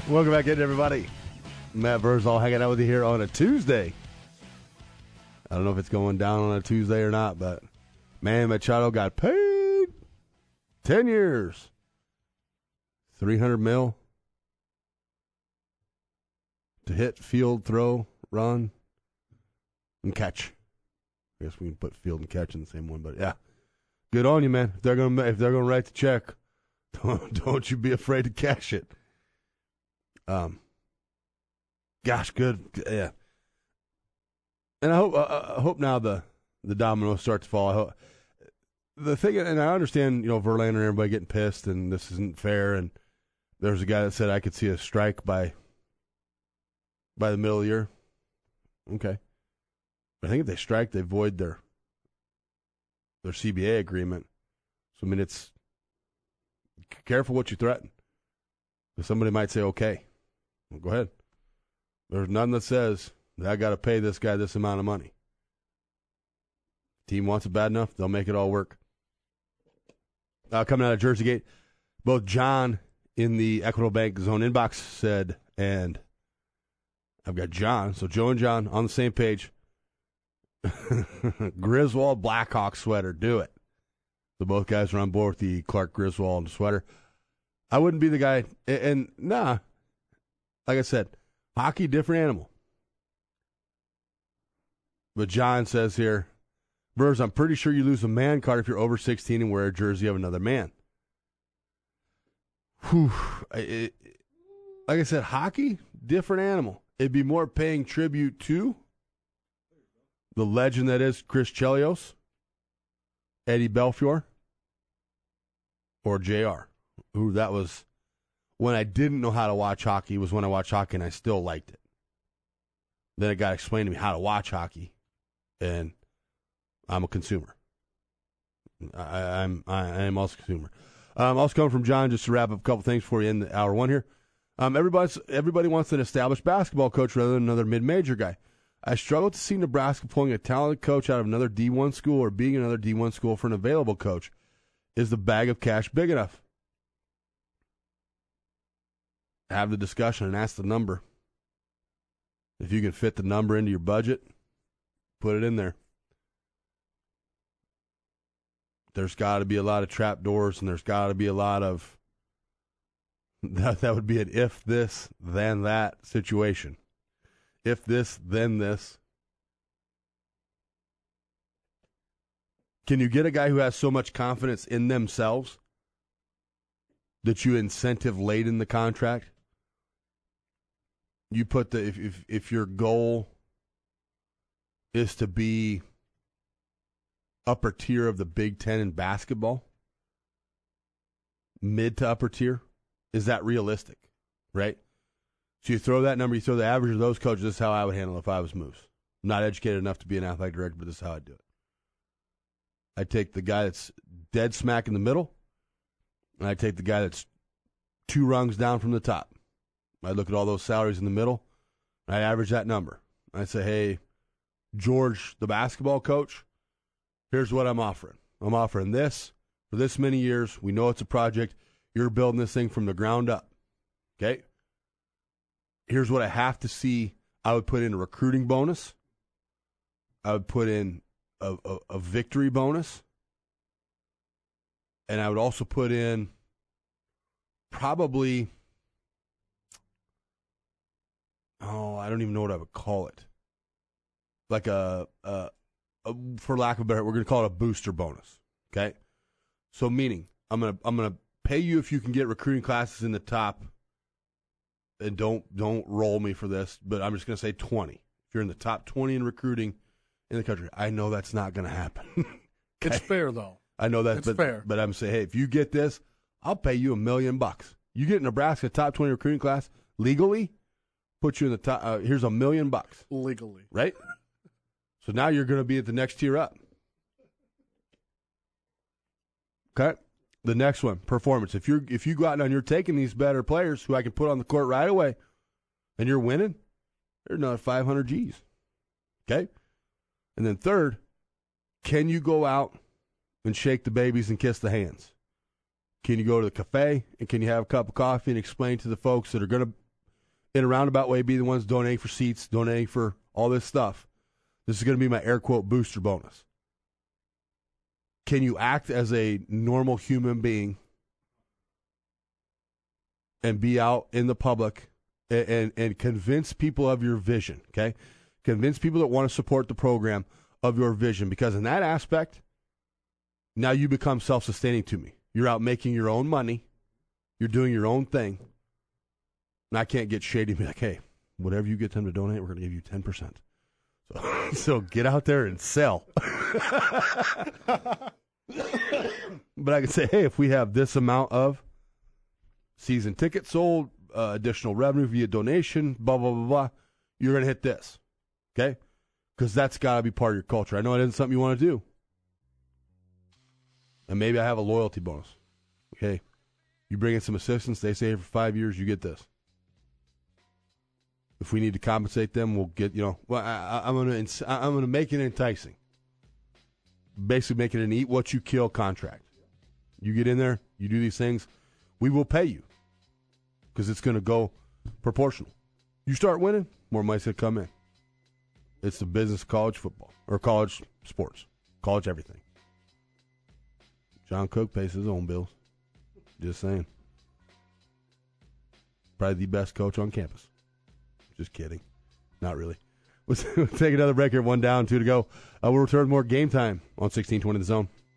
Welcome back in, everybody. Matt Vrzal hanging out with you here on a Tuesday. I don't know if it's going down on a Tuesday or not, but Manny Machado got paid 10 years, $300 million to hit, field, throw, run, and catch. I guess we can put field and catch in the same one, but yeah, good on you, man. If they're gonna write the check, don't you be afraid to cash it. Gosh, good, yeah. And I hope now the dominoes start to fall. The thing, and I understand, Verlander and everybody getting pissed, and this isn't fair. And there's a guy that said I could see a strike by the middle of the year. Okay, but I think if they strike, they void their CBA agreement. So I mean, it's careful what you threaten. Because somebody might say, okay, well, go ahead. There's none that says that I got to pay this guy this amount of money. Team wants it bad enough, they'll make it all work. Coming out of Jersey Gate, both John in the Equitable Bank Zone inbox said, and I've got John, so Joe and John on the same page. Griswold Blackhawk sweater, do it. So both guys are on board with the Clark Griswold sweater. I wouldn't be the guy, and like I said, hockey, different animal. But John says here, Burrs, I'm pretty sure you lose a man card if you're over 16 and wear a jersey of another man. Whew. Like I said, hockey, different animal. It'd be more paying tribute to the legend that is Chris Chelios, Eddie Belfiore, or JR, who that was when I didn't know how to watch hockey, was when I watched hockey and I still liked it. Then it got explained to me how to watch hockey, and I'm a consumer. I am also a consumer. Also coming from John, just to wrap up a couple things for you in hour one here. Everybody wants an established basketball coach rather than another mid-major guy. I struggle to see Nebraska pulling a talented coach out of another D1 school or being another D1 school for an available coach. Is the bag of cash big enough? Have the discussion and ask the number. If you can fit the number into your budget, put it in there. There's got to be a lot of trap doors, and there's got to be a lot of that would be an if this, then that situation. If this, then this. Can you get a guy who has so much confidence in themselves that you incentive late in the contract? You put if your goal is to be upper tier of the Big Ten in basketball, mid to upper tier, is that realistic? Right? So you throw that number, you throw the average of those coaches. This is how I would handle it if I was Moose. I'm not educated enough to be an athletic director, but this is how I'd do it. I'd take the guy that's dead smack in the middle, and I'd take the guy that's 2 rungs down from the top. I'd look at all those salaries in the middle, and I'd average that number. I'd say, hey, George, the basketball coach, here's what I'm offering. I'm offering this for this many years. We know it's a project. You're building this thing from the ground up. Okay? Here's what I have to see. I would put in a recruiting bonus. I would put in a victory bonus. And I would also put in probably, I don't even know what I would call it. Like for lack of a better, we're going to call it a booster bonus. Okay? So meaning, I'm going to pay you if you can get recruiting classes in the top, and don't roll me for this, but I'm just going to say 20. If you're in the top 20 in recruiting in the country, I know that's not going to happen. Okay? It's fair, though. I know that, it's fair. But I'm saying, hey, if you get this, I'll pay you $1 million. You get Nebraska top 20 recruiting class legally, put you in the top. Here's $1 million legally, right? So now you're going to be at the next tier up. Okay. The next one, performance. If you go out and you're taking these better players who I can put on the court right away, and you're winning, there's another 500 G's. Okay? And then third, can you go out and shake the babies and kiss the hands? Can you go to the cafe and can you have a cup of coffee and explain to the folks that are going to in a roundabout way, be the ones donating for seats, donating for all this stuff. This is going to be my air quote booster bonus. Can you act as a normal human being and be out in the public and convince people of your vision, okay? Convince people that want to support the program of your vision, because in that aspect, now you become self-sustaining to me. You're out making your own money. You're doing your own thing. And I can't get shady and be like, hey, whatever you get them to donate, we're going to give you 10%. So get out there and sell. But I can say, hey, if we have this amount of season tickets sold, additional revenue via donation, blah, blah, blah, blah, you're going to hit this. Okay? Because that's got to be part of your culture. I know it isn't something you want to do. And maybe I have a loyalty bonus. Okay? You bring in some assistance, they say for 5 years, you get this. If we need to compensate them, we'll get, well, I'm gonna make it enticing. Basically make it an eat what you kill contract. You get in there, you do these things, we will pay you. Because it's going to go proportional. You start winning, more money's going to come in. It's the business of college football, or college sports, college everything. John Cook pays his own bills. Just saying. Probably the best coach on campus. Just kidding. Not really. We'll take another break here. 1 down, 2 to go. We'll return with more Game Time on 1620 The Zone.